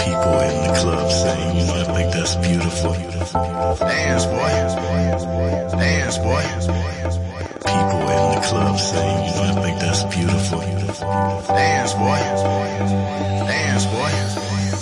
People in the club saying, you know, I think that's beautiful. Dance, boy. Dance, boy. People in the club saying, you know, I think that's beautiful. Dance, boy. Dance, boy.